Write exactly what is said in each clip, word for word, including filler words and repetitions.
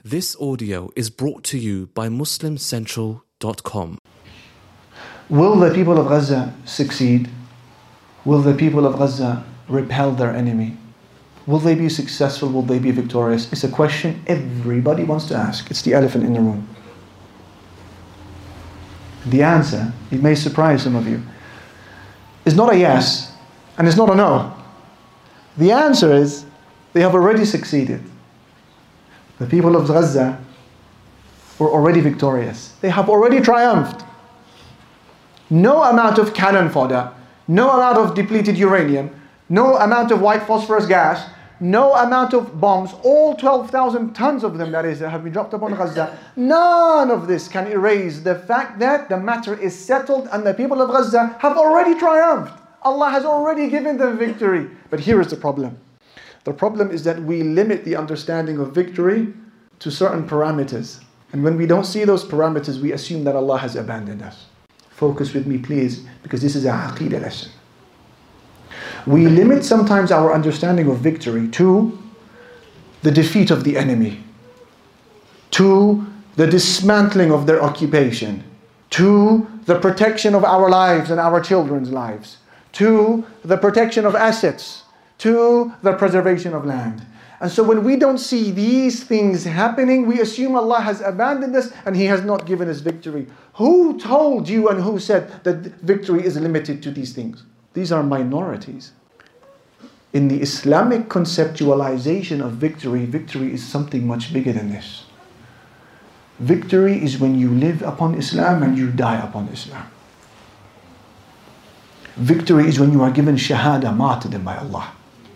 This audio is brought to you by Muslim Central dot com. Will the people of Gaza succeed? Will the people of Gaza repel their enemy? Will they be successful? Will they be victorious? It's a question everybody wants to ask. It's the elephant in the room. The answer, it may surprise some of you, is not a yes and it's not a no. The answer is they have already succeeded. The people of Gaza were already victorious. They have already triumphed. No amount of cannon fodder, no amount of depleted uranium, no amount of white phosphorus gas, no amount of bombs, all twelve thousand tons of them, that is, that have been dropped upon Gaza, none of this can erase the fact that the matter is settled and the people of Gaza have already triumphed. Allah has already given them victory. But here is the problem. The problem is that we limit the understanding of victory to certain parameters. And when we don't see those parameters, we assume that Allah has abandoned us. Focus with me, please, because this is a aqeedah lesson. We limit sometimes our understanding of victory to the defeat of the enemy, to the dismantling of their occupation, to the protection of our lives and our children's lives, to the protection of assets, to the preservation of land. And so when we don't see these things happening, we assume Allah has abandoned us and He has not given us victory. Who told you and who said that victory is limited to these things? These are minorities. In the Islamic conceptualization of victory, victory is something much bigger than this. Victory is when you live upon Islam and you die upon Islam. Victory is when you are given shahada, martyrdom by Allah.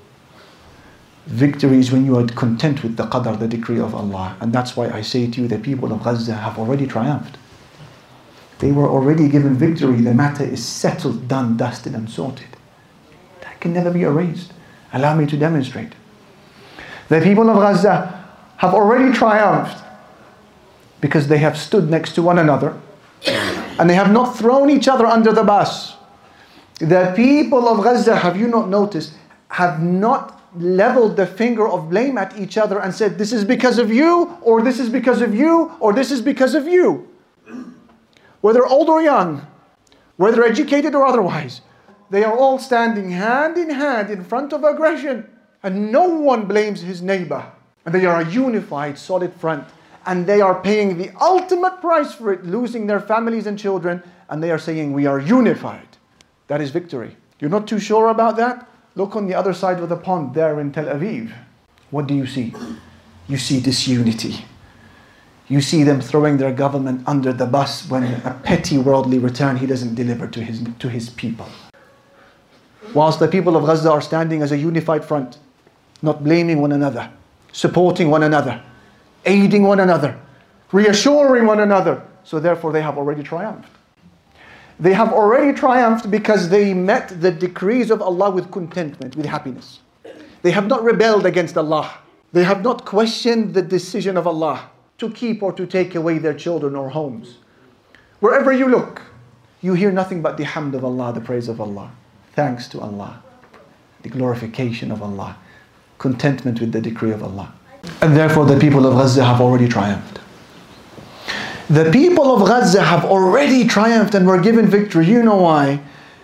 Victory is when you are content with the qadr, the decree of Allah. And that's why I say to you, the people of Gaza have already triumphed. They were already given victory. The matter is settled, done, dusted and sorted. That can never be erased. Allow me to demonstrate. The people of Gaza have already triumphed because they have stood next to one another and they have not thrown each other under the bus. The people of Gaza, have you not noticed, have not leveled the finger of blame at each other and said, this is because of you, or this is because of you, or this is because of you. Whether old or young, whether educated or otherwise, they are all standing hand in hand in front of aggression, and no one blames his neighbor. And they are a unified, solid front, and they are paying the ultimate price for it, losing their families and children, and they are saying, we are unified. That is victory. You're not too sure about that? Look on the other side of the pond there in Tel Aviv. What do you see? You see disunity. You see them throwing their government under the bus when a petty worldly return he doesn't deliver to his, to his people. Whilst the people of Gaza are standing as a unified front, not blaming one another, supporting one another, aiding one another, reassuring one another. So therefore they have already triumphed. They have already triumphed because they met the decrees of Allah with contentment, with happiness. They have not rebelled against Allah. They have not questioned the decision of Allah to keep or to take away their children or homes. Wherever you look, you hear nothing but the hamd of Allah, the praise of Allah. Thanks to Allah, the glorification of Allah, contentment with the decree of Allah. And therefore the people of Gaza have already triumphed. The people of Gaza have already triumphed and were given victory. You know why?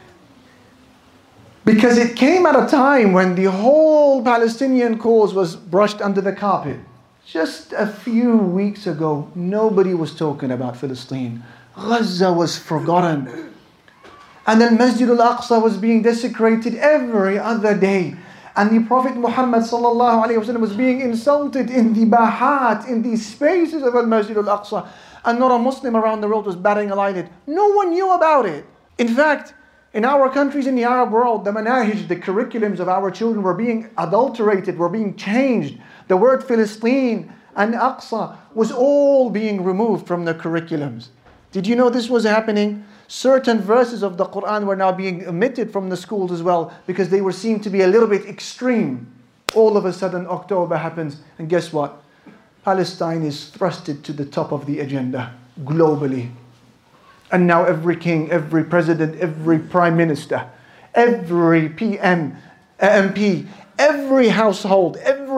Because it came at a time when the whole Palestinian cause was brushed under the carpet. Just a few weeks ago, nobody was talking about Palestine. Gaza was forgotten. And then Masjid al-Aqsa was being desecrated every other day. And the Prophet Muhammad sallallahu alaihi wasallam was being insulted in the bahat, in the spaces of al-Masjid al-Aqsa. And not a Muslim around the world was batting an eyelid. No one knew about it. In fact, in our countries in the Arab world, the manahij, the curriculums of our children were being adulterated, were being changed. The word Philistine and Aqsa was all being removed from the curriculums. Did you know this was happening? Certain verses of the Quran were now being omitted from the schools as well because they were seen to be a little bit extreme. All of a sudden, October happens, and guess what? Palestine is thrusted to the top of the agenda globally. And now every king, every president, every prime minister, every P M, M P, every household, every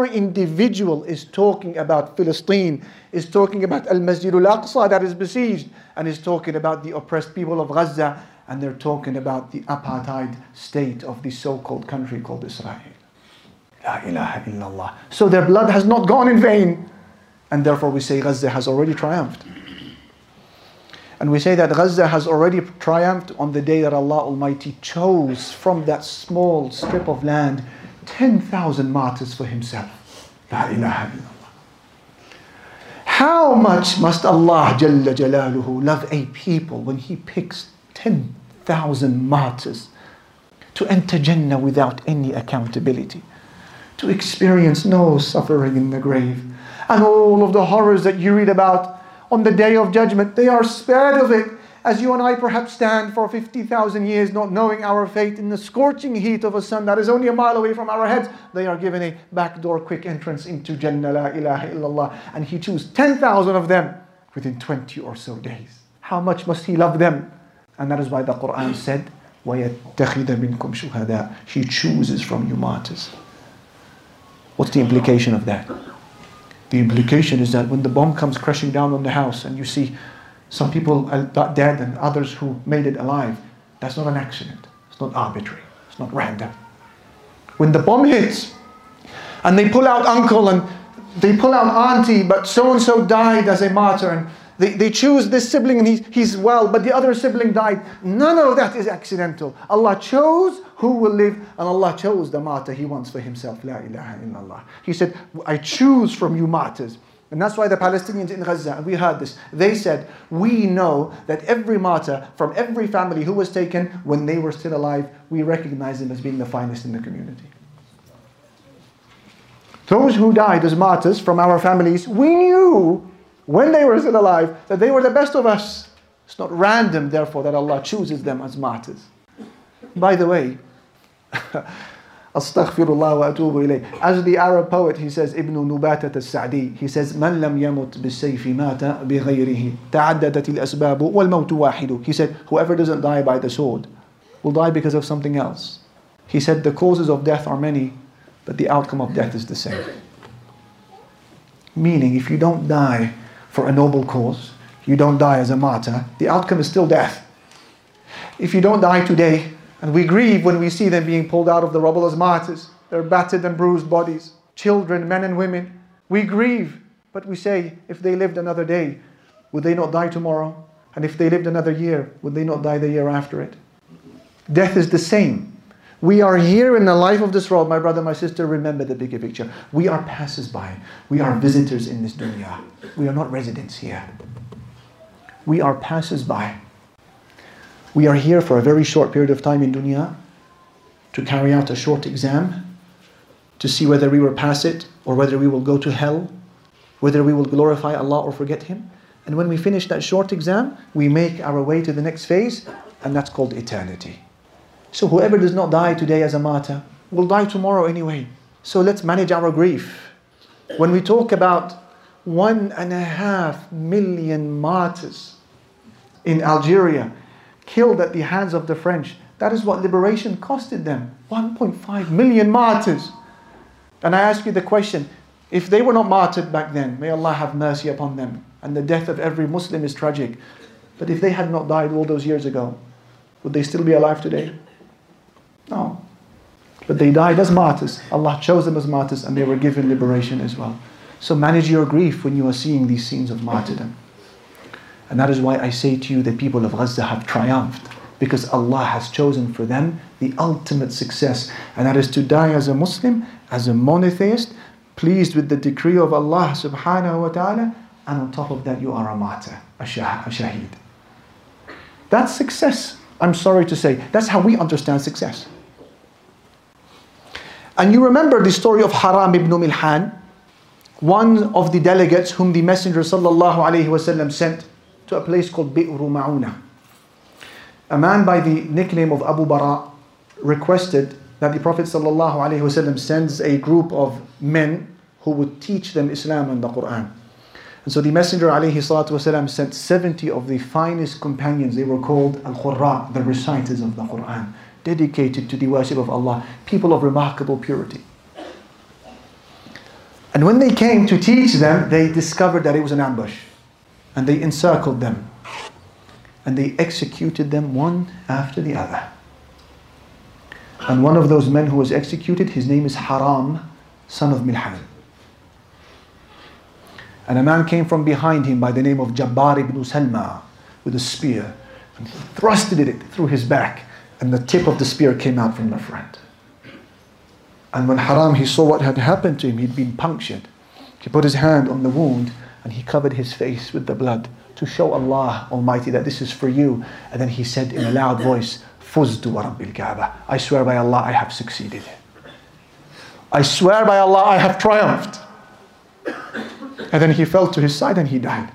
every individual is talking about Palestine, is talking about Al-Masjid Al-Aqsa that is besieged, and is talking about the oppressed people of Gaza, and they're talking about the apartheid state of the so-called country called Israel. La ilaha illallah. So their blood has not gone in vain, and therefore we say Gaza has already triumphed. And we say that Gaza has already triumphed on the day that Allah Almighty chose from that small strip of land ten thousand martyrs for Himself. La ilaha illallah. How much must Allah Jalla Jalaluhu love a people when He picks ten thousand martyrs to enter Jannah without any accountability, to experience no suffering in the grave, and all of the horrors that you read about on the day of judgment, they are spared of it, as you and I perhaps stand for fifty thousand years not knowing our fate in the scorching heat of a sun that is only a mile away from our heads. They are given a backdoor quick entrance into Jannah, la ilaha illallah, and He chose ten thousand of them within twenty or so days. How much must He love them? And that is why the Quran said, وَيَتَّخِذَ مِنْكُمْ شُهَدَاءَ. He chooses from you martyrs. What's the implication of that? The implication is that when the bomb comes crashing down on the house and you see some people dead and others who made it alive, that's not an accident. It's not arbitrary. It's not random. When the bomb hits and they pull out uncle and they pull out auntie, but so-and-so died as a martyr, and they, they choose this sibling and he's, he's well, but the other sibling died. None of that is accidental. Allah chose who will live, and Allah chose the martyr He wants for Himself. La ilaha illallah. He said, I choose from you martyrs. And that's why the Palestinians in Gaza, and we heard this, they said, we know that every martyr from every family who was taken when they were still alive, we recognize them as being the finest in the community. Those who died as martyrs from our families, we knew when they were still alive that they were the best of us. It's not random, therefore, that Allah chooses them as martyrs. By the way, Astaghfirullah wa atubu ilayh. As the Arab poet, he says, Ibn Nubatat al-Sa'di, he says, Man lam yamut bis-sayfi mata bi-ghayrihi ta'addadat al-asbabu wal-mawtu wahidu. He said, whoever doesn't die by the sword will die because of something else. He said, the causes of death are many, but the outcome of death is the same. Meaning, if you don't die for a noble cause, you don't die as a martyr, the outcome is still death. If you don't die today, and we grieve when we see them being pulled out of the rubble as martyrs, their battered and bruised bodies, children, men and women, we grieve, but we say, if they lived another day, would they not die tomorrow? And if they lived another year, would they not die the year after it? Death is the same. We are here in the life of this world, my brother, my sister, remember the bigger picture. We are passers-by. We are visitors in this dunya. We are not residents here. We are passers-by. We are here for a very short period of time in dunya to carry out a short exam, to see whether we will pass it or whether we will go to hell, whether we will glorify Allah or forget Him. And when we finish that short exam, we make our way to the next phase, and that's called eternity. So whoever does not die today as a martyr will die tomorrow anyway. So let's manage our grief. When we talk about one and a half million martyrs in Algeria killed at the hands of the French, that is what liberation costed them. one point five million martyrs. And I ask you the question, if they were not martyred back then, may Allah have mercy upon them. And the death of every Muslim is tragic. But if they had not died all those years ago, would they still be alive today? No. But they died as martyrs. Allah chose them as martyrs, and they were given liberation as well. So manage your grief when you are seeing these scenes of martyrdom. And that is why I say to you, the people of Gaza have triumphed, because Allah has chosen for them the ultimate success, and that is to die as a Muslim, as a monotheist, pleased with the decree of Allah subhanahu wa ta'ala, and on top of that you are a martyr, a, shah, a shaheed. That's success. I'm sorry to say, that's how we understand success. And you remember the story of Haram ibn Milhan, one of the delegates whom the Messenger sallallahu alayhi wasallam sent to a place called Bi'ru Ma'una. A man by the nickname of Abu Bara requested that the Prophet sallallahu alayhi wasallam sends a group of men who would teach them Islam and the Quran. And so the Messenger alayhi salatu wasallam sent seventy of the finest companions. They were called Al-Qurra, the reciters of the Quran, dedicated to the worship of Allah, people of remarkable purity. And when they came to teach them, they discovered that it was an ambush. And they encircled them. And they executed them one after the other. And one of those men who was executed, his name is Haram, son of Milhan. And a man came from behind him by the name of Jabbar ibn Salma with a spear. And he thrusted it through his back. And the tip of the spear came out from the front. And when Haram, he saw what had happened to him, he'd been punctured. He put his hand on the wound and he covered his face with the blood to show Allah Almighty that this is for you. And then he said in a loud voice, Fuztu wa Rabbil Kaaba. I swear by Allah, I have succeeded. I swear by Allah, I have triumphed. And then he fell to his side and he died.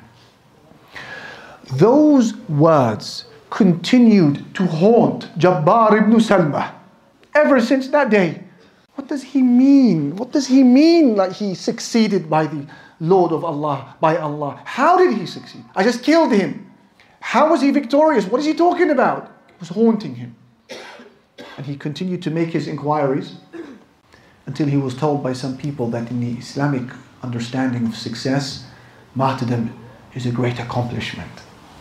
Those words continued to haunt Jabbar ibn Salma ever since that day. What does he mean? What does he mean like he succeeded by the Lord of Allah, by Allah? How did he succeed? I just killed him. How was he victorious? What is he talking about? It was haunting him. And he continued to make his inquiries until he was told by some people that in the Islamic understanding of success, martyrdom is a great accomplishment.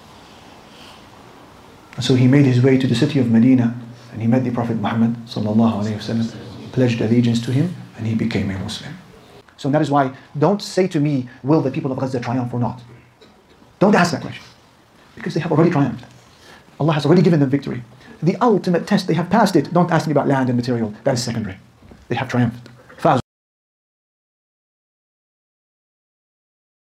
And so he made his way to the city of Medina and he met the Prophet Muhammad sallallahu alaihi wasallam. He pledged allegiance to him and he became a Muslim. So that is why don't say to me, will the people of Gaza triumph or not? Don't ask that question. Because they have already triumphed. Allah has already given them victory. The ultimate test, they have passed it. Don't ask me about land and material. That is secondary. They have triumphed.